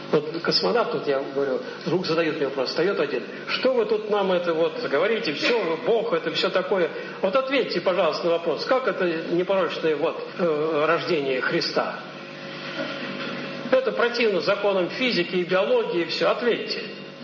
Вот космонавт, тут я говорю, вдруг задают мне вопрос, встает один, что вы тут нам это вот говорите, все, Бог, это все такое. Вот ответьте, пожалуйста, на вопрос, как это непорочное вот рождение Христа? Это противно законам физики и биологии, все, ответьте.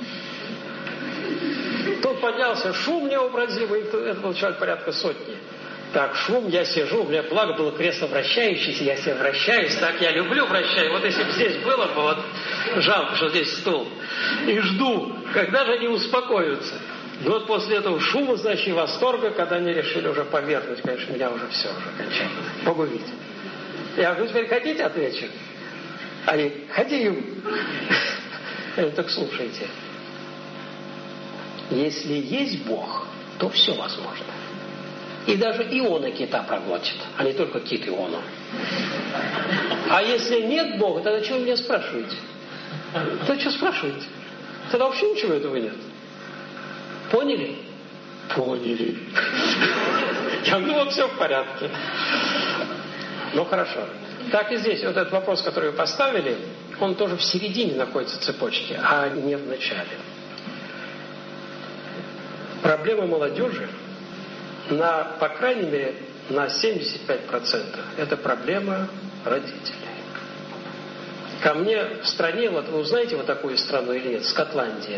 Тут поднялся шум невообразимый, это был человек порядка сотни. Так, шум, я сижу, у меня благо было кресло вращающееся, я себе вращаюсь, так я люблю вращаюсь. Вот если бы здесь было бы, вот жалко, что здесь стул. И жду, когда же они успокоятся. И вот после этого шума, значит, и восторга, когда они решили уже повергнуть, конечно, меня уже все, уже окончательно. Богу видеть. Я говорю, теперь хотите, отвечу? Они, хотим. Я говорю, так слушайте. Если есть Бог, то все возможно. И даже Иона кита проглотит, а не только кит Иону. А если нет Бога, тогда чего вы меня спрашиваете? Тогда что спрашиваете? Тогда вообще ничего этого нет. Поняли? Поняли. Я говорю, ну вот все в порядке. Ну хорошо. Так и здесь, вот этот вопрос, который вы поставили, он тоже в середине находится цепочки, а не в начале. Проблема молодежи по крайней мере, на 75% это проблема родителей. Ко мне в стране, вот вы узнаете вот такую страну или нет, Скотландия.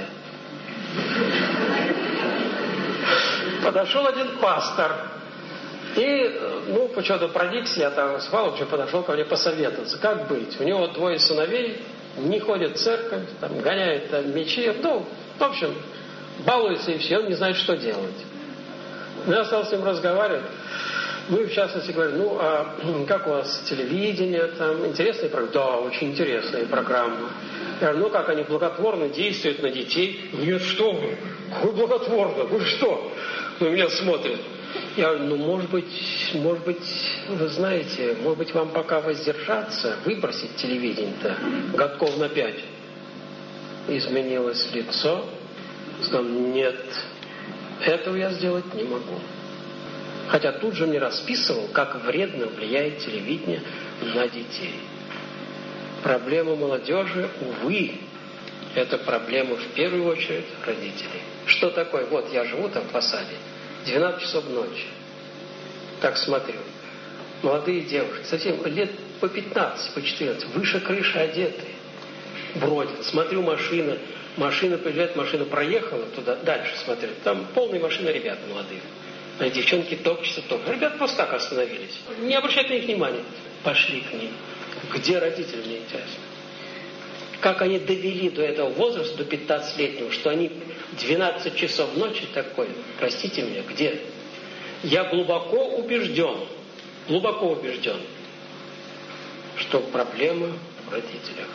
Подошел один пастор и, почему-то проникся, я там спал, подошел ко мне посоветоваться, как быть. У него 2 сыновей, не ходят в церковь, там, гоняют там, мечи, в общем, балуется и все, он не знает, что делать. Я стал с ним разговаривать. Ну и в частности говорю, а как у вас телевидение, там интересные программы? Да, очень интересные программы. Я говорю, как они благотворно действуют на детей? Нет, что вы? Какой благотворно? Вы что? На меня смотрят. Я говорю, может быть, вы знаете, может быть, вам пока воздержаться, выбросить телевидение-то годков на 5. Изменилось лицо. Сказал, нет. Этого я сделать не могу. Хотя тут же мне расписывал, как вредно влияет телевидение на детей. Проблема молодежи, увы, это проблема в первую очередь родителей. Что такое? Вот я живу там в Посаде, 12 часов ночи. Так смотрю. Молодые девушки, совсем лет по 15, по 14, выше крыши одетые, бродят. Смотрю, машина приезжает, машина проехала туда, дальше смотрю. Там полная машина ребят молодых. А девчонки топчутся. Ребята просто так остановились. Не обращайте на них внимания. Пошли к ним. Где родители, мне интересно. Как они довели до этого возраста, до 15-летнего, что они 12 часов ночи такой, простите меня, где? Я глубоко убежден, что проблема в родителях.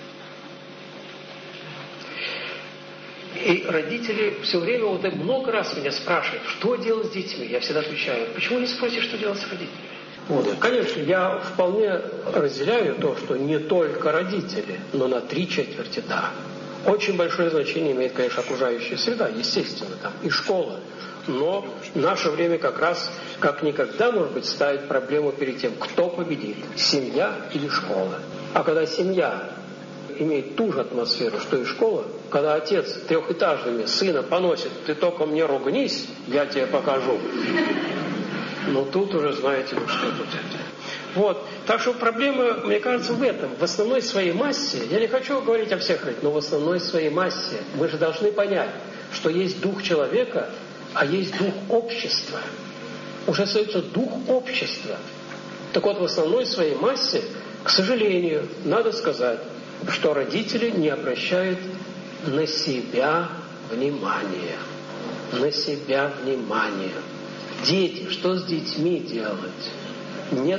И родители все время много раз меня спрашивают, что делать с детьми. Я всегда отвечаю, почему не спросишь, что делать с родителями? Конечно, я вполне разделяю то, что не только родители, но на 3/4 да. Очень большое значение имеет, конечно, окружающая среда, естественно, там и школа. Но в наше время как раз, как никогда, может быть, ставит проблему перед тем, кто победит, семья или школа. А когда семья имеет ту же атмосферу, что и школа, когда отец 3-этажными сына поносит, ты только мне ругнись, я тебе покажу. Тут уже знаете, что тут это. Так что проблема, мне кажется, в этом. В основной своей массе, я не хочу говорить о всех, но в основной своей массе мы же должны понять, что есть дух человека, а есть дух общества. Уже остается дух общества. Так вот, в основной своей массе, к сожалению, надо сказать, что родители не обращают на себя внимания. На себя внимания. Дети, что с детьми делать? Нет.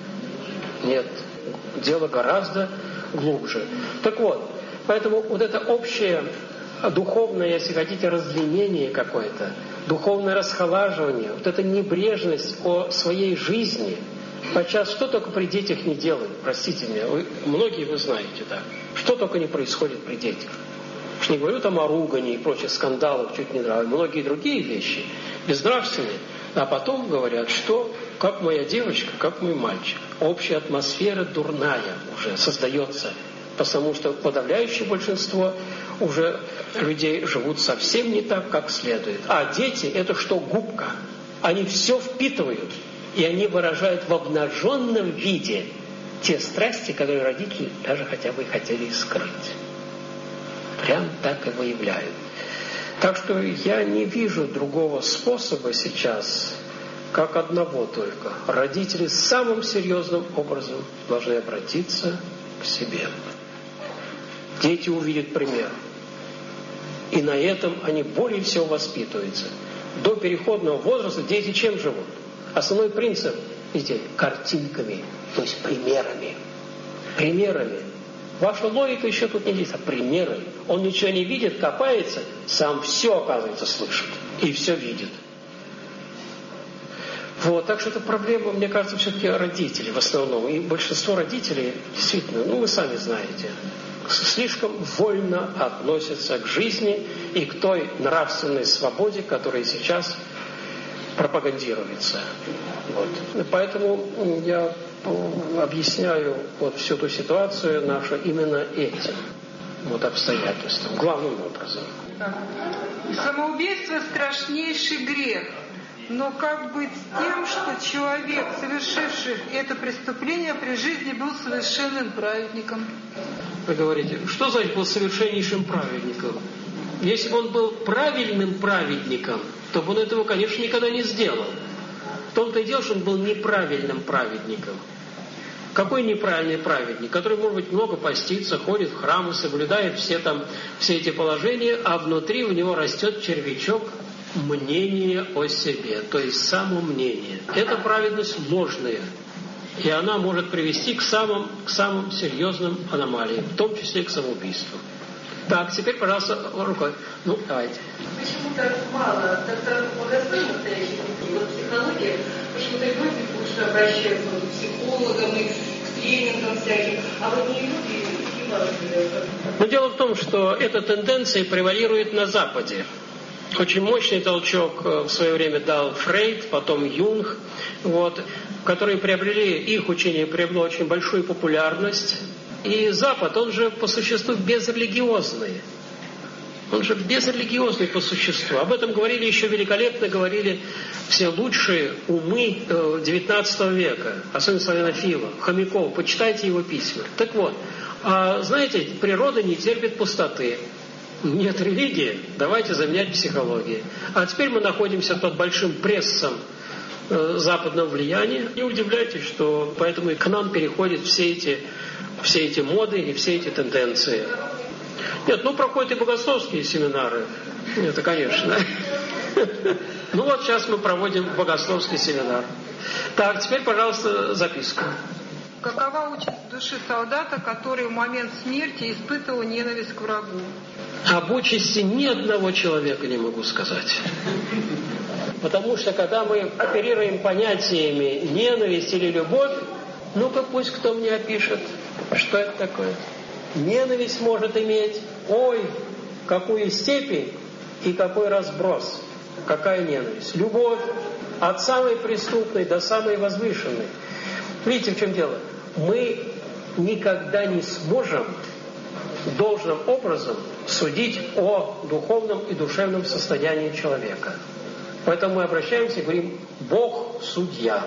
Дело гораздо глубже. Так вот, поэтому вот это общее духовное, если хотите, разленение какое-то, духовное расхолаживание, вот эта небрежность о своей жизни, подчас что только при детях не делают, простите меня, многие вы знаете, да, что только не происходит при детях. Уж не говорю там о ругани и прочих скандалах, чуть не нравится, многие другие вещи, безнравственные, а потом говорят, что как моя девочка, как мой мальчик. Общая атмосфера дурная уже создается потому что подавляющее большинство уже людей живут совсем не так, как следует. А дети – это что губка. Они все впитывают, и они выражают в обнаженном виде те страсти, которые родители даже хотя бы хотели скрыть. Прям так и выявляют. Так что я не вижу другого способа сейчас, как одного только. Родители самым серьезным образом должны обратиться к себе. Дети увидят пример. И на этом они более всего воспитываются. До переходного возраста дети чем живут? Основной принцип детей – картинками, то есть примерами. Примерами. Ваша логика еще тут не действует, а примеры. Он ничего не видит, копается, сам все, оказывается, слышит и все видит. Вот, так что это проблема, мне кажется, все-таки родителей в основном. И большинство родителей, действительно, вы сами знаете, слишком вольно относятся к жизни и к той нравственной свободе, которая сейчас пропагандируется. Вот. Поэтому я объясняю всю ту ситуацию нашу именно этим обстоятельством, главным образом. Самоубийство – страшнейший грех. Но как быть с тем, что человек, совершивший это преступление, при жизни был совершенным праведником? Вы говорите, что значит был совершеннейшим праведником? Если бы он был правильным праведником, то бы он этого, конечно, никогда не сделал. В том-то и дело, что он был неправильным праведником. Какой неправильный праведник? Который, может быть, много постится, ходит в храмы, соблюдает все эти положения, а внутри у него растет червячок мнение о себе, то есть самомнение. Это праведность ложная, и она может привести к самым серьезным аномалиям, в том числе к самоубийству. Так, теперь, пожалуйста, рукой. Давайте. Почему так мало докторов богословия настоящих людей? Психология, почему-то люди лучше обращаются к психологам и к тренингам всяким, а не люди, и важные. Дело в том, что эта тенденция превалирует на Западе. Очень мощный толчок в свое время дал Фрейд, потом Юнг, которые их учение приобрело очень большую популярность. И Запад, он же по существу безрелигиозный. Он же безрелигиозный по существу. Об этом говорили еще великолепно, говорили все лучшие умы XIX века, особенно славянофилов, Хомяков. Почитайте его письма. Так вот, знаете, природа не терпит пустоты. Нет религии, давайте заменять психологией. А теперь мы находимся под большим прессом западного влияния. Не удивляйтесь, что поэтому и к нам переходят все эти моды и все эти тенденции. Нет, проходят и богословские семинары. Это, конечно. Сейчас мы проводим богословский семинар. Так, теперь, пожалуйста, записку. Какова участь души солдата, который в момент смерти испытывал ненависть к врагу? Об участи ни одного человека не могу сказать. Потому что, когда мы оперируем понятиями ненависть или любовь, пусть кто мне опишет, что это такое. Ненависть может иметь, какую степень и какой разброс. Какая ненависть? Любовь от самой преступной до самой возвышенной. Видите, в чем дело? Мы никогда не сможем должным образом судить о духовном и душевном состоянии человека. Поэтому мы обращаемся и говорим: Бог судья.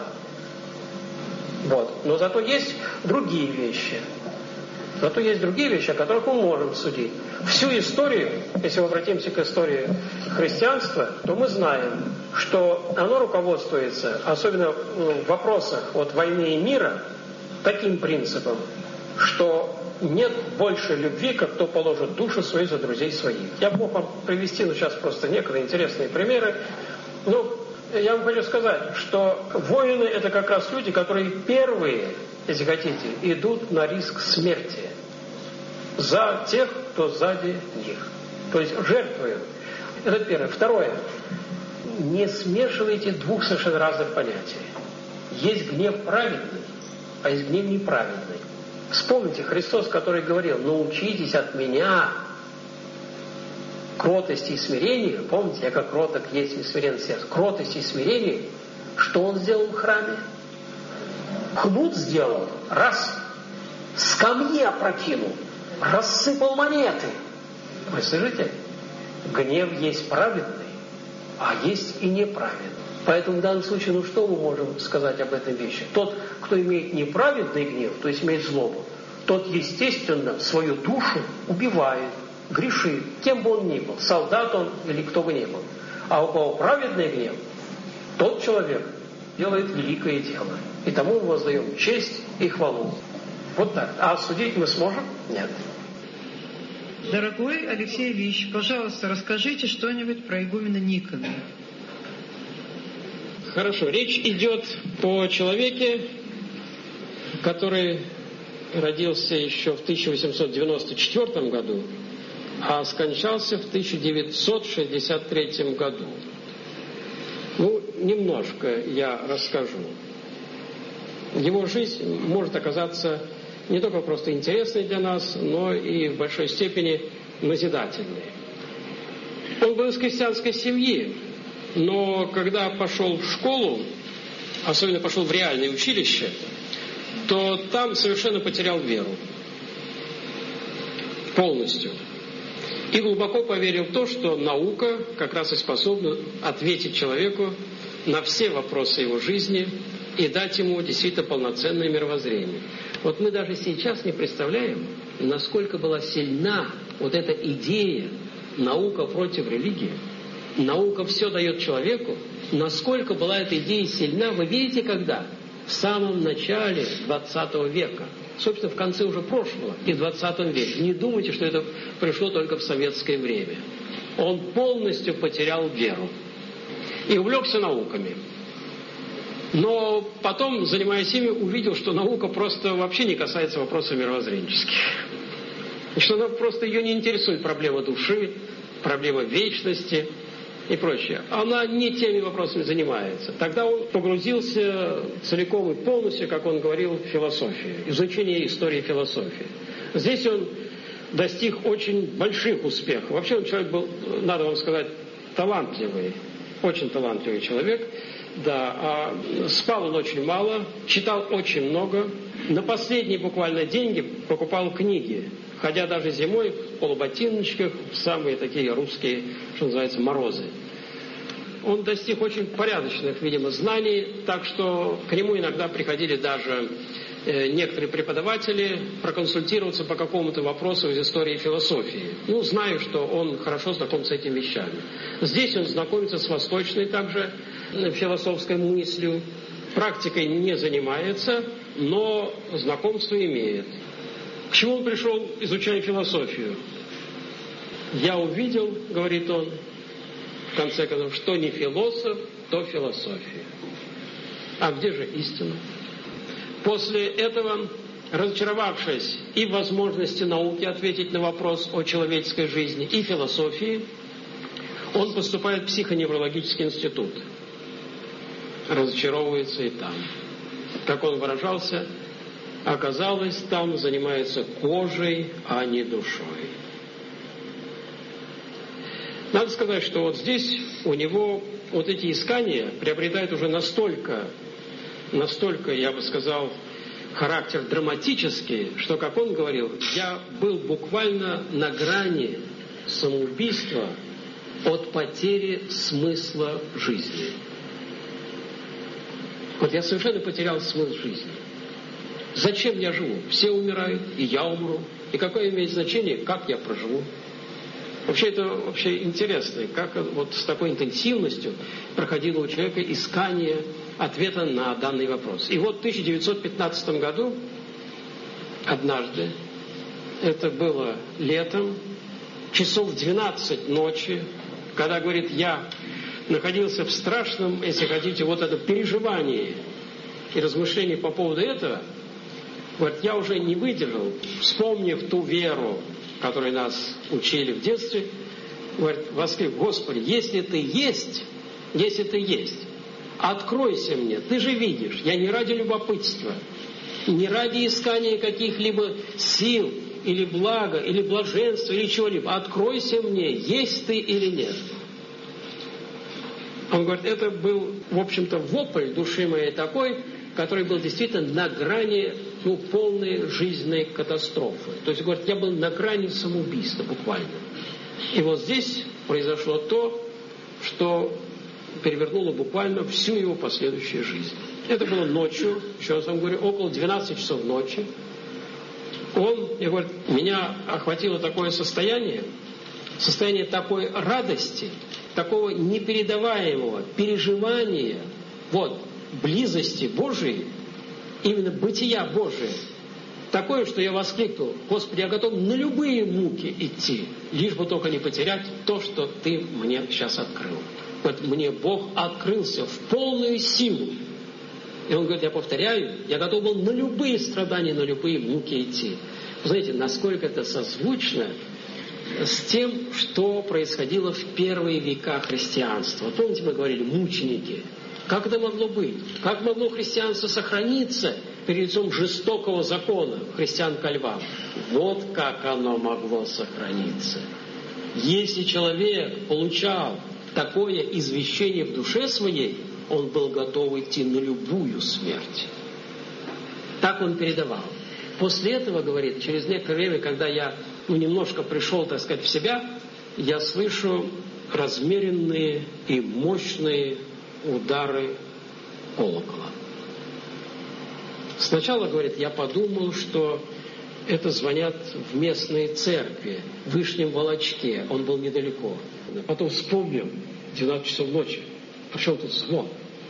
Но зато есть другие вещи. о которых мы можем судить. Всю историю, если мы обратимся к истории христианства, то мы знаем, что оно руководствуется, особенно в вопросах войны и мира, таким принципом, что нет больше любви, как кто положит душу свою за друзей своих. Я мог вам привести, сейчас просто некоторые интересные примеры. Я вам хочу сказать, что воины — это как раз люди, которые первые, если хотите, идут на риск смерти за тех, кто сзади них. То есть жертвуют. Это первое. Второе. Не смешивайте двух совершенно разных понятий. Есть гнев праведный, а есть гнев неправедный. Вспомните Христос, который говорил: научитесь от меня кротости и смирению. Помните, я как кроток есть и смирен сердце. Кротости и смирению. Что он сделал в храме? Кнут сделал, раз, с камней опрокинул. рассыпал монеты. Вы слышите? Гнев есть праведный, а есть и неправедный. Поэтому в данном случае, что мы можем сказать об этой вещи? Тот, кто имеет неправедный гнев, то есть имеет злобу, тот, естественно, свою душу убивает, грешит, кем бы он ни был, солдат он или кто бы ни был. А у кого праведный гнев, тот человек делает великое дело. И тому мы воздаем честь и хвалу. Вот так. А судить мы сможем? Нет. Дорогой Алексей Ильич, пожалуйста, расскажите что-нибудь про игумена Никона. Хорошо. Речь идет о человеке, который родился еще в 1894 году, а скончался в 1963 году. Немножко я расскажу. Его жизнь может оказаться не только просто интересной для нас, но и в большой степени назидательной. Он был из крестьянской семьи, но когда пошел в школу, особенно пошел в реальное училище, то там совершенно потерял веру. Полностью. И глубоко поверил в то, что наука как раз и способна ответить человеку на все вопросы его жизни и дать ему действительно полноценное мировоззрение. Вот мы даже сейчас не представляем, насколько была сильна вот эта идея наука против религии. Наука все дает человеку. Насколько была эта идея сильна, вы видите, когда? В самом начале 20 века. Собственно, в конце уже прошлого и в 20 веке. Не думайте, что это пришло только в советское время. Он полностью потерял веру и увлекся науками. Но потом, занимаясь ими, увидел, что наука просто вообще не касается вопросов мировоззренческих. И что она просто ее не интересует проблема души, проблема вечности и прочее. Она не теми вопросами занимается. Тогда он погрузился целиком и полностью, как он говорил, в философию, изучение истории философии. Здесь он достиг очень больших успехов. Вообще он человек был, надо вам сказать, талантливый, очень талантливый человек. Да, а спал он очень мало, читал очень много. На последние буквально деньги покупал книги, ходя даже зимой в полуботиночках, в самые такие русские, что называется, морозы. Он достиг очень порядочных, видимо, знаний, так что к нему иногда приходили даже некоторые преподаватели проконсультироваться по какому-то вопросу из истории философии. Знаю, что он хорошо знаком с этими вещами. Здесь он знакомится с восточной также философской мыслью, практикой не занимается, но знакомство имеет. К чему он пришел, изучая философию? Я увидел, говорит он, в конце концов, что не философ, то философия. А где же истина? После этого, разочаровавшись и в возможности науки ответить на вопрос о человеческой жизни, и философии, он поступает в психоневрологический институт. Разочаровывается и там. Как он выражался, оказалось, там занимается кожей, а не душой. Надо сказать, что вот здесь у него вот эти искания приобретают уже настолько, я бы сказал, характер драматический, что, как он говорил, я был буквально на грани самоубийства от потери смысла жизни. Вот я совершенно потерял смысл жизни. Зачем я живу? Все умирают, и я умру. И какое имеет значение, как я проживу? Вообще это интересно, как вот с такой интенсивностью проходило у человека искание ответа на данный вопрос. И вот в 1915 году, однажды, это было летом, часов в 12 ночи, когда, говорит, я находился в страшном, если хотите, вот это переживании и размышлении по поводу этого, говорит, я уже не выдержал, вспомнив ту веру, которой нас учили в детстве, говорит, воскликнул: Господи, если Ты есть, откройся мне, Ты же видишь, я не ради любопытства, не ради искания каких-либо сил, или блага, или блаженства, или чего-либо, откройся мне, есть Ты или нет. Он говорит, это был, в общем-то, вопль души моей такой, который был действительно на грани полной жизненной катастрофы. То есть, говорит, я был на грани самоубийства буквально. И вот здесь произошло то, что перевернуло буквально всю его последующую жизнь. Это было ночью, еще раз вам говорю, около 12 часов ночи. Меня охватило такое состояние такой радости, такого непередаваемого переживания, близости Божией, именно бытия Божия, такое, что я воскликнул: Господи, я готов на любые муки идти, лишь бы только не потерять то, что Ты мне сейчас открыл. Мне Бог открылся в полную силу. И он говорит, я повторяю, я готов был на любые страдания, на любые муки идти. Вы знаете, насколько это созвучно с тем, что происходило в первые века христианства. Помните, мы говорили, мученики. Как это могло быть? Как могло христианство сохраниться перед лицом жестокого закона христиан ко львам? Вот как оно могло сохраниться. Если человек получал такое извещение в душе своей, он был готов идти на любую смерть. Так он передавал. После этого, говорит, через некоторое время, когда я немножко пришел, так сказать, в себя, я слышу размеренные и мощные удары колокола. Сначала, говорит, я подумал, что это звонят в местной церкви, в Вышнем Волочке. Он был недалеко. Потом вспомнил, 12 часов ночи. Причем тут звон?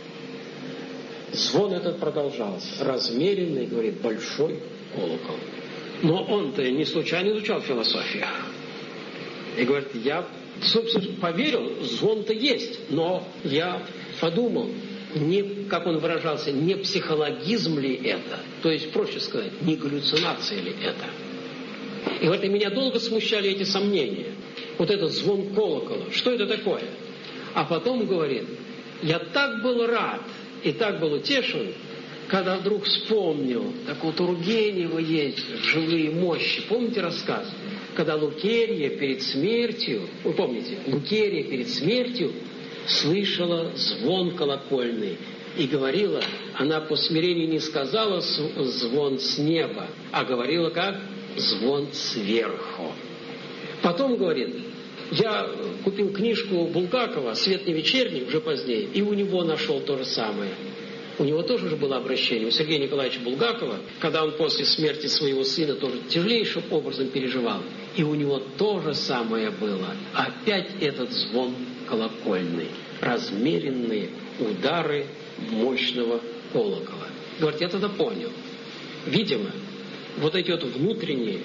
Звон этот продолжался. Размеренный, говорит, большой колокол. Но он-то не случайно изучал философию. И говорит, я, собственно, поверил, звон-то есть. Но я подумал, не, как он выражался, не психологизм ли это? То есть, проще сказать, не галлюцинация ли это? И вот и меня долго смущали эти сомнения. Вот этот звон колокола. Что это такое? А потом, говорит, я так был рад и так был утешен, когда вдруг вспомнил, так у Тургенева есть живые мощи. Помните рассказ? Когда Лукерья перед смертью, вы помните, Лукерья перед смертью слышала звон колокольный и говорила, она по смирению не сказала звон с неба, а говорила как? Звон сверху. Потом, говорит, я купил книжку Булгакова «Свет не вечерний», уже позднее, и у него нашел то же самое. У него тоже же было обращение. У Сергея Николаевича Булгакова, когда он после смерти своего сына тоже тяжелейшим образом переживал, и у него то же самое было. Опять этот звон колокольный, размеренные удары мощного колокола. Говорит, я тогда понял. Видимо, вот эти вот внутренние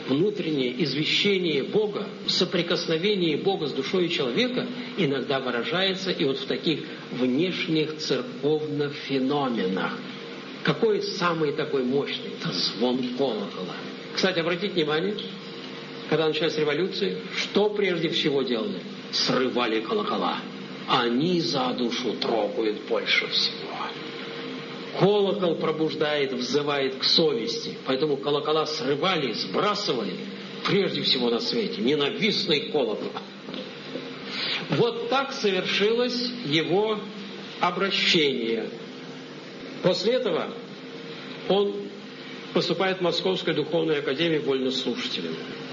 извещение Бога, соприкосновение Бога с душой человека иногда выражается и вот в таких внешних церковных феноменах. Какой самый такой мощный? Это звон колокола. Кстати, обратите внимание, когда началась революция, что прежде всего делали? Срывали колокола. Они за душу трогают больше всего. Колокол пробуждает, взывает к совести. Поэтому колокола срывали, сбрасывали, прежде всего на свете. Ненавистный колокол. Вот так совершилось его обращение. После этого он поступает в Московскую духовную академию вольнослушателем.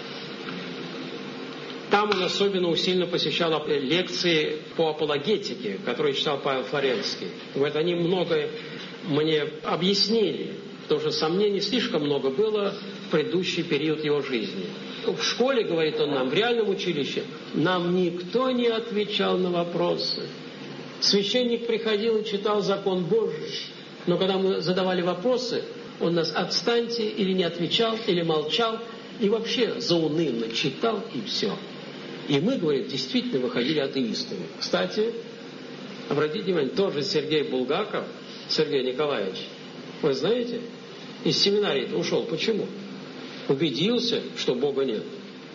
Там он особенно усиленно посещал лекции по апологетике, которые читал Павел Флоренский. Вот они многое мне объяснили, потому что сомнений слишком много было в предыдущий период его жизни. В школе, говорит он нам, в реальном училище, нам никто не отвечал на вопросы. Священник приходил и читал закон Божий, но когда мы задавали вопросы, он нас отстаньте или не отвечал, или молчал, и вообще заунывно читал, и все. И мы, говорит, действительно выходили атеистами. Кстати, обратите внимание, тоже Сергей Булгаков, Сергей Николаевич, вы знаете, из семинарии ушел. Почему? Убедился, что Бога нет.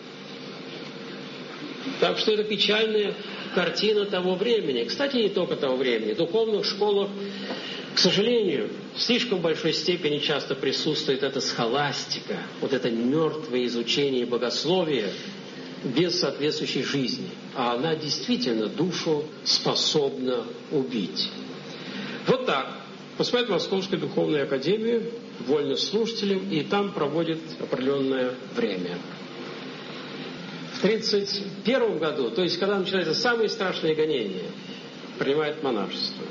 Так что это печальная картина того времени. Кстати, не только того времени. В духовных школах, к сожалению, в слишком большой степени часто присутствует эта схоластика, вот это мертвое изучение богословия без соответствующей жизни. А она действительно душу способна убить. Вот так. поступает в Московскую духовную академию вольнослушателем, и там проводит определенное время. В 1931 году, то есть когда начинаются самые страшные гонения, принимает монашество.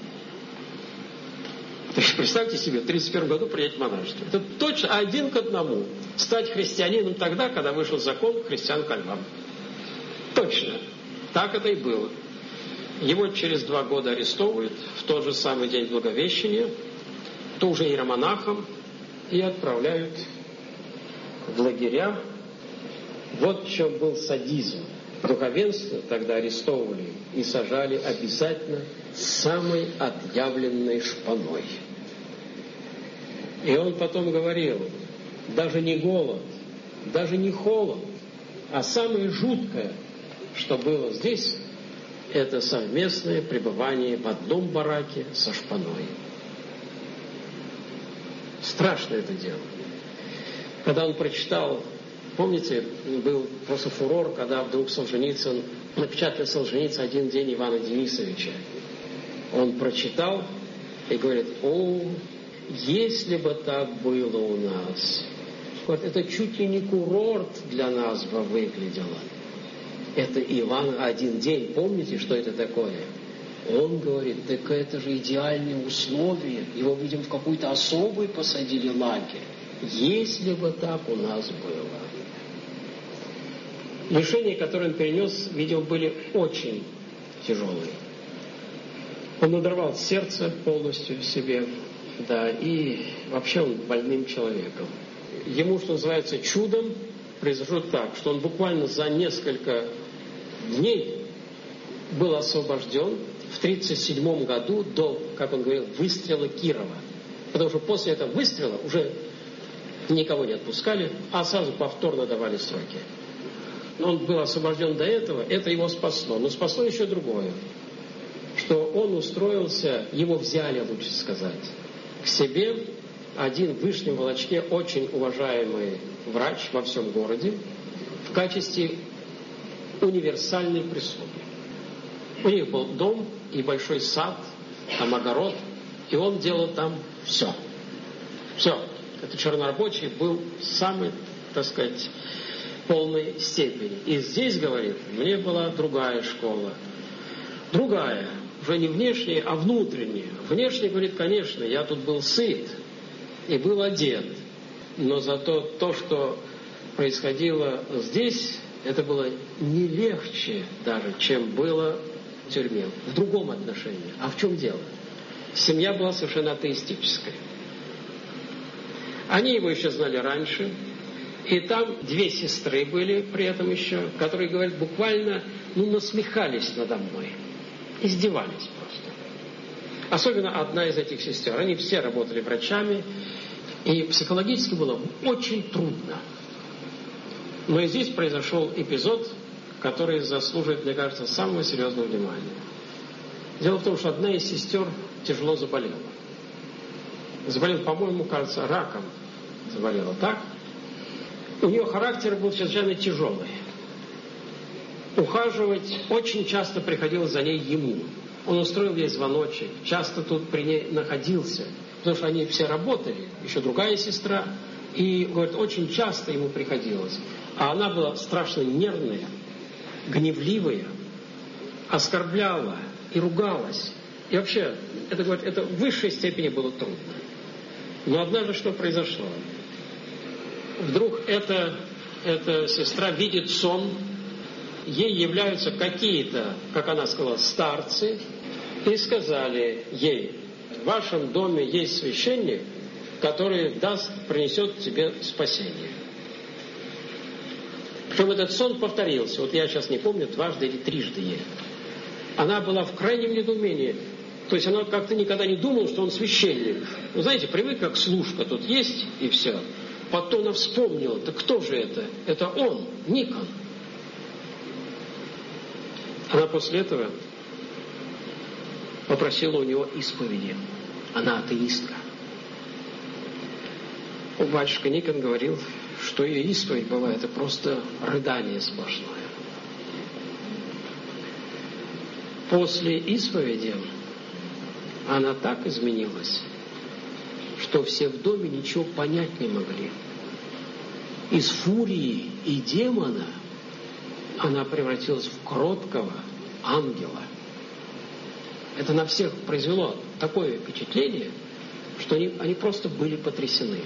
То есть представьте себе, в 1931 году принять монашество. Это точно один к одному. Стать христианином тогда, когда вышел закон христиан ко львам. Точно. Так это и было. Его через 2 года арестовывают в тот же самый день Благовещения, то уже иеромонахом, и отправляют в лагеря. Вот в чем был садизм. Духовенство тогда арестовывали и сажали обязательно самой отъявленной шпаной. И он потом говорил, даже не голод, даже не холод, а самое жуткое, что было здесь, это совместное пребывание в одном бараке со шпаной. Страшно это дело. Когда он прочитал, помните, был просто фурор, когда вдруг Солженицын, напечатали Солженицын «Один день Ивана Денисовича». Он прочитал и говорит, о, если бы так было у нас. Это чуть ли не курорт для нас бы выглядело. Это Иван один день, помните, что это такое? Он говорит, так это же идеальные условия. Его, видимо, в какой-то особый посадили лагерь. Если бы так у нас было. Лишения, которые он перенес, видимо, были очень тяжелые. Он надорвал сердце полностью в себе, да, и вообще он больным человеком. Ему, что называется, чудом произошло так, что он буквально за несколько дней был освобожден в 1937 году до, как он говорил, выстрела Кирова. Потому что после этого выстрела уже никого не отпускали, а сразу повторно давали сроки. Но он был освобожден до этого, это его спасло. Но спасло еще другое, что он устроился, его взяли, лучше сказать, к себе один в Вышнем Волочке очень уважаемый врач во всем городе в качестве универсальной прислуги. У них был дом и большой сад, там огород, и он делал там все. Все. Это чернорабочий был в самой, так сказать, полной степени. И здесь, говорит, мне была другая школа. Другая. Уже не внешняя, а внутренняя. Внешне, говорит, конечно, я тут был сыт и был одет. Но зато то, что происходило здесь, это было не легче даже, чем было в тюрьме. В другом отношении. А в чем дело? Семья была совершенно атеистическая. Они его еще знали раньше. И там 2 сестры были при этом еще, которые, говорят, буквально насмехались надо мной. Издевались просто. Особенно одна из этих сестер. Они все работали врачами. И психологически было очень трудно. Но и здесь произошел эпизод, который заслуживает, мне кажется, самого серьезного внимания. Дело в том, что одна из сестер тяжело заболела. Заболела, по-моему, кажется, раком заболела, так? У нее характер был чрезвычайно тяжелый. Ухаживать очень часто приходилось за ней ему. Он устроил ей звоночек, часто тут при ней находился, потому что они все работали, еще другая сестра, и, говорит, очень часто ему приходилось. А она была страшно нервная, гневливая, оскорбляла и ругалась. И вообще, это, говорит, это в высшей степени было трудно. Но однажды что произошло? Вдруг эта сестра видит сон, ей являются какие-то, как она сказала, старцы, и сказали ей, в вашем доме есть священник, который принесет тебе спасение. Причем этот сон повторился, вот я сейчас не помню, 2 или 3 ей. Она была в крайнем недоумении. То есть она как-то никогда не думала, что он священник. Вы знаете, привык, как служка тут есть, и все. Потом она вспомнила, так кто же это? Это он, Никон. Она после этого попросила у него исповеди. Она атеистка. Батюшка Никон говорил, что ее исповедь была, это просто рыдание сплошное. После исповеди она так изменилась, что все в доме ничего понять не могли. Из фурии и демона она превратилась в кроткого ангела. Это на всех произвело такое впечатление, что они просто были потрясены.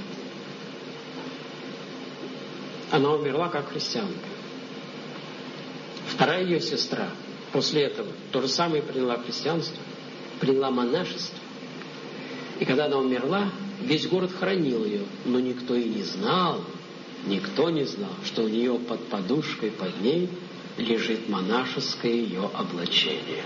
Она умерла как христианка. Вторая ее сестра после этого то же самое приняла христианство, приняла монашество. И когда она умерла, весь город хоронил ее, но никто не знал, что у нее под подушкой, под ней лежит монашеское ее облачение.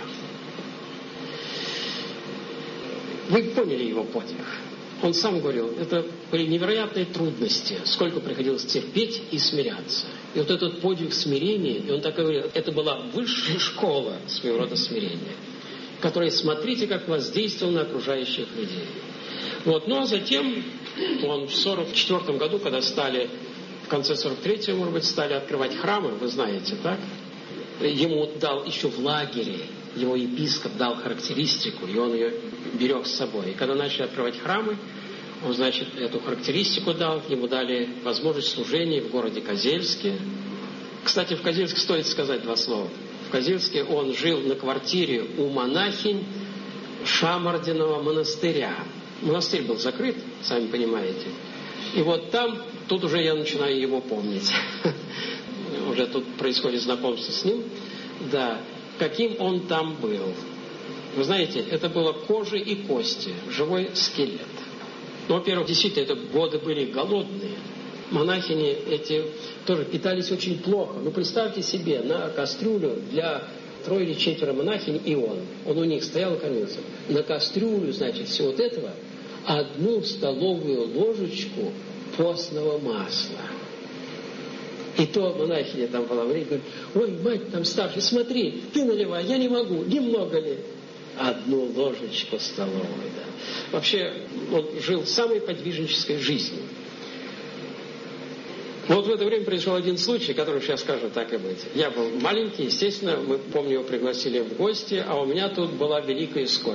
Вы поняли его подвиг. Он сам говорил, это были невероятные трудности, сколько приходилось терпеть и смиряться. И вот этот подвиг смирения, и он так говорил, это была высшая школа своего рода смирения, которая, смотрите, как воздействовала на окружающих людей. Вот. Ну а затем он в 1944 году, когда стали, в конце 1943-го, может быть, стали открывать храмы, вы знаете, так? Ему дал еще в лагере, его епископ дал характеристику, и он ее берег с собой. И когда начали открывать храмы, он, значит, эту характеристику дал, ему дали возможность служения в городе Козельске. Кстати, в Козельске стоит сказать два слова. В Козельске он жил на квартире у монахинь Шамардиного монастыря. Монастырь был закрыт, сами понимаете. И вот там, тут уже я начинаю его помнить. Уже тут происходит знакомство с ним. Да, каким он там был. Вы знаете, это было кожа и кости, живой скелет. Ну, во-первых, действительно, это годы были голодные. Монахини эти тоже питались очень плохо. Ну, представьте себе, на кастрюлю для 3 или 4 монахинь и он у них стоял и кормился. На кастрюлю, значит, всего вот этого 1 столовую ложечку постного масла. И то монахиня там была, говорит, ой, мать там старшая, смотри, ты наливай, я не могу, немного ли? 1 ложечку столовой, да. Вообще, он жил самой подвижнической жизнью. Вот в это время произошел один случай, который сейчас скажу так и быть. Я был маленький, естественно, мы, помню, его пригласили в гости, а у меня тут была великая скорбь.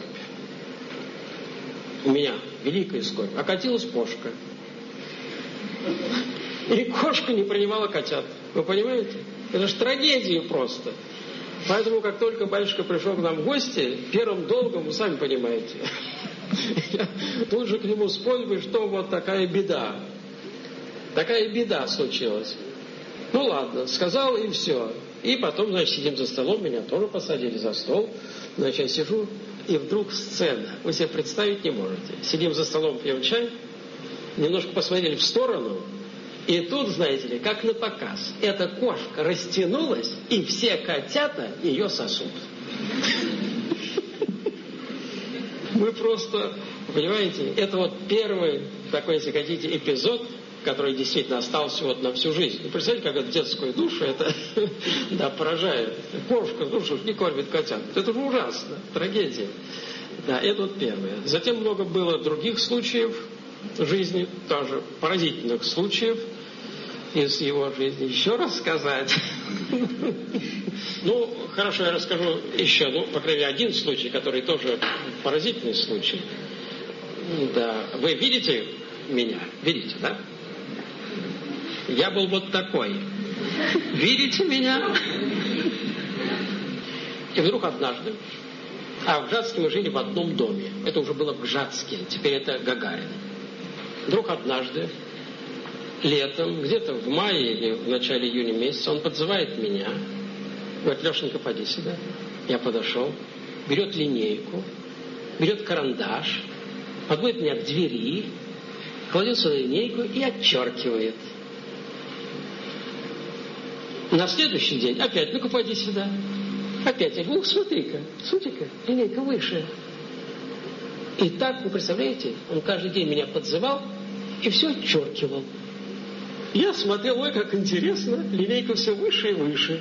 У меня великая скорбь. Окатилась кошка. И кошка не принимала котят. Вы понимаете? Это же трагедия просто. Поэтому, как только батюшка пришел к нам в гости, первым долгом, вы сами понимаете, я тут же к нему с просьбой, что вот такая беда. Такая беда случилась. Ну ладно, сказал и все. И потом, значит, сидим за столом, меня тоже посадили за стол. Значит, я сижу, и вдруг сцена. Вы себе представить не можете. Сидим за столом, пьем чай, немножко посмотрели в сторону, и тут, знаете ли, как на показ, эта кошка растянулась, и все котята ее сосут. Мы просто, понимаете, это вот первый такой, если хотите, эпизод, который действительно остался вот на всю жизнь. Вы представляете, как это детскую душу, это да, поражает. Кошка душу не кормит котят. Это же ужасно, трагедия. Да, это вот первое. Затем много было других случаев в жизни, тоже поразительных случаев из его жизни. Еще раз сказать. Ну, хорошо, я расскажу еще, ну, по крайней мере, один случай, который тоже поразительный случай. Да, вы видите меня? Видите, да? Я был вот такой. Видите меня? И вдруг однажды, а в Гжатске мы жили в одном доме. Это уже было в Гжатске, теперь это Гагарин. Вдруг однажды, летом, где-то в мае или в начале июня месяца, он подзывает меня. Говорит, Лешенька, поди сюда. Я подошел, берет линейку, берет карандаш, подводит меня к двери, кладет сюда линейку и отчеркивает. На следующий день опять, ну-ка, поди сюда. Опять я говорю, смотри-ка, линейка выше. И так, вы представляете, он каждый день меня подзывал и все отчеркивал. Я смотрел, ой, как интересно, линейка все выше и выше.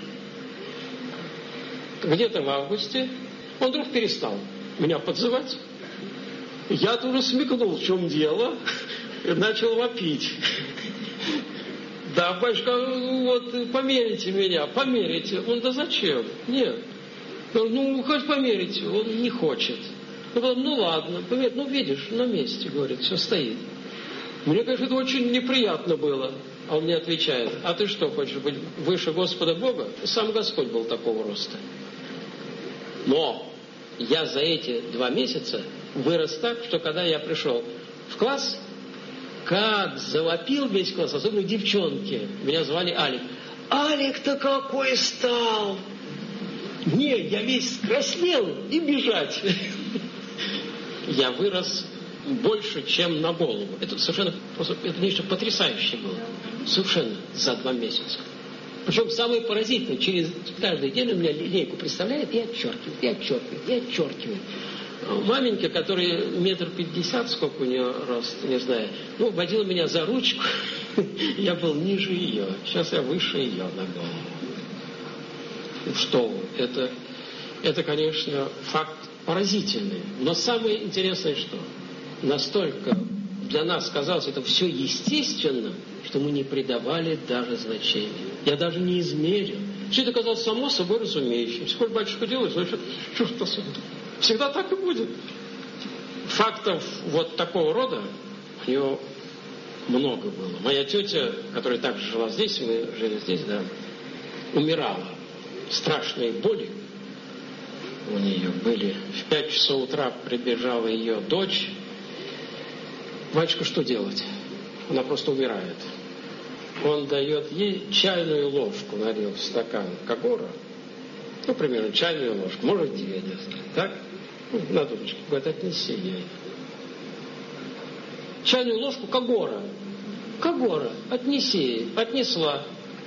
Где-то в августе он вдруг перестал меня подзывать. Я тоже смекнул, в чем дело, и начал вопить. Да, батюшка, вот померите меня, померите. Он, да зачем? Нет. Ну, хоть померите. Он не хочет. Ну, потом, ну ладно, ну видишь, на месте, говорит, все стоит. Мне, конечно, это очень неприятно было. А он мне отвечает, а ты что, хочешь быть выше Господа Бога? Сам Господь был такого роста. Но я за эти 2 месяца вырос так, что когда я пришел в класс, как завопил весь класс, особенно девчонки. Меня звали Алик. Алик-то какой стал! Не, я весь скраснел и бежать. Я вырос больше, чем на голову. Это совершенно, это нечто потрясающее было. Совершенно за 2 месяца. Причем самое поразительное, через каждый день у меня линейку представляет и отчеркивает, и отчеркивает, и отчеркивает. Маменька, которая 1,50 м, сколько у нее рост, не знаю, ну, водила меня за ручку, я был ниже ее, сейчас я выше ее на голову. Что вы, это, конечно, факт поразительный. Но самое интересное, что настолько для нас казалось это все естественно, что мы не придавали даже значения. Я даже не измерил. Все это казалось само собой разумеющим. Сколько батюшка делает, значит, что всегда так и будет. Фактов вот такого рода у него много было. Моя тетя, которая также жила здесь, мы жили здесь, да, умирала. Страшные боли у нее были. В 5 часов утра прибежала ее дочь. Батюшка, что делать? Она просто умирает. Он дает ей чайную ложку, налил в стакан Кагора. Ну, примерно чайную ложку, может 2, не знаю, так? Ну, на дудочку, говорит, отнеси ей. Чайную ложку Кагора. Кагора, отнеси ей. Отнесла.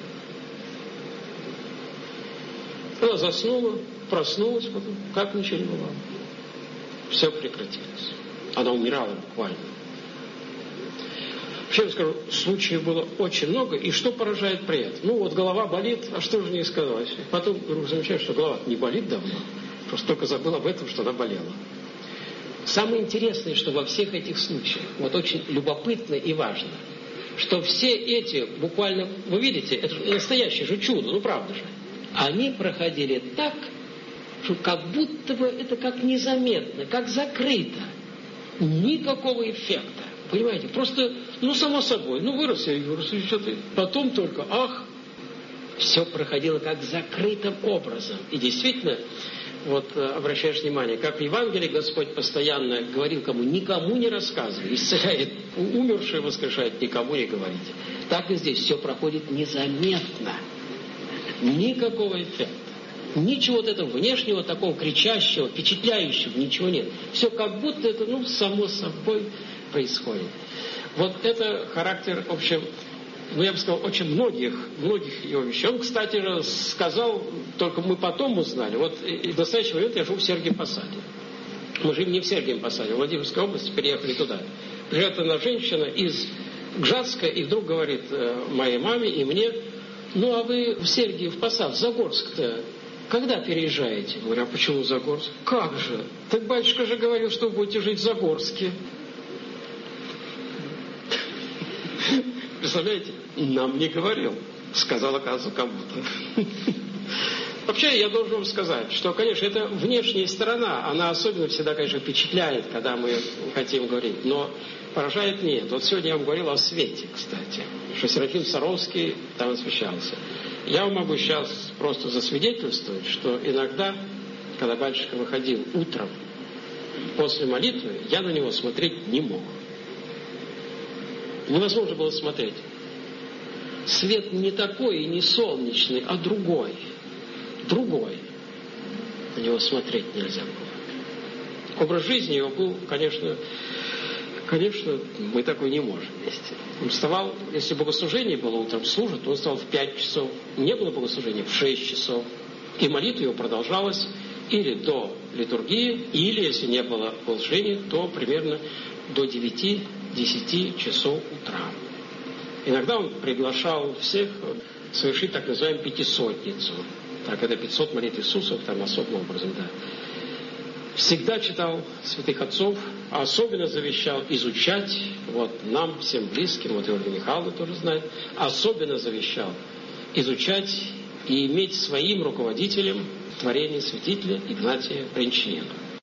Она заснула, проснулась потом, как ничего не было. Все прекратилось. Она умирала буквально. Вообще, я скажу, случаев было очень много, и что поражает при этом? Ну, вот голова болит, а что же не сказать? Потом вдруг замечаю, что голова не болит давно, просто только забыл об этом, что она болела. Самое интересное, что во всех этих случаях, вот очень любопытно и важно, что все эти, буквально, вы видите, это настоящее же чудо, ну правда же, они проходили так, что как будто бы это как незаметно, как закрыто. Никакого эффекта. Понимаете? Просто, ну, само собой. Ну, вырос я и вырос. И что-то. Потом только, все проходило как закрытым образом. И действительно, вот обращаешь внимание, как в Евангелии Господь постоянно говорил кому, никому не рассказывай, исцеляет умершее, воскрешает, никому не говорите. Так и здесь все проходит незаметно. Никакого эффекта. Ничего вот этого внешнего, такого кричащего, впечатляющего, ничего нет. Все как будто это, ну, само собой происходит. Вот это характер, в общем, ну, я бы сказал, очень многих его вещей. Он, кстати, сказал, только мы потом узнали, вот и в настоящий момент я живу в Сергиевом Посаде. Мы живем не в Сергиевом Посаде, в Владимирской области, переехали туда. Приезжает одна женщина из Гжатска и вдруг говорит моей маме и мне, ну, а вы в Сергиев Посад, в Загорск-то когда переезжаете? Говорю, а почему Загорск? Как же? Так батюшка же говорил, что вы будете жить в Загорске. Представляете? Нам не говорил. Сказал, оказывается, кому-то. Вообще, я должен вам сказать, что, конечно, это внешняя сторона. Она особенно всегда, конечно, впечатляет, когда мы хотим говорить. Но поражает нет. Вот сегодня я вам говорил о свете, кстати. Что Серафим Саровский там освещался. Я вам могу сейчас просто засвидетельствовать, что иногда, когда батюшка выходил утром после молитвы, я на него смотреть не мог. Невозможно было смотреть. Свет не такой и не солнечный, а другой. Другой. На него смотреть нельзя было. Образ жизни его был, конечно, мы такой не можем вместе. Он вставал, если богослужение было утром, служит, он вставал в 5 часов. Не было богослужения в 6 часов. И молитва его продолжалась или до литургии, или, если не было богослужения, то примерно до 9-10 часов утра. Иногда он приглашал всех совершить так называемую пятисотницу. Так, это 500 молитв Иисусов, там особым образом, да. Всегда читал святых отцов, а особенно завещал изучать, вот нам, всем близким, вот Ольга Михайловна тоже знает, особенно завещал изучать и иметь своим руководителем творение святителя Игнатия Брянчанина.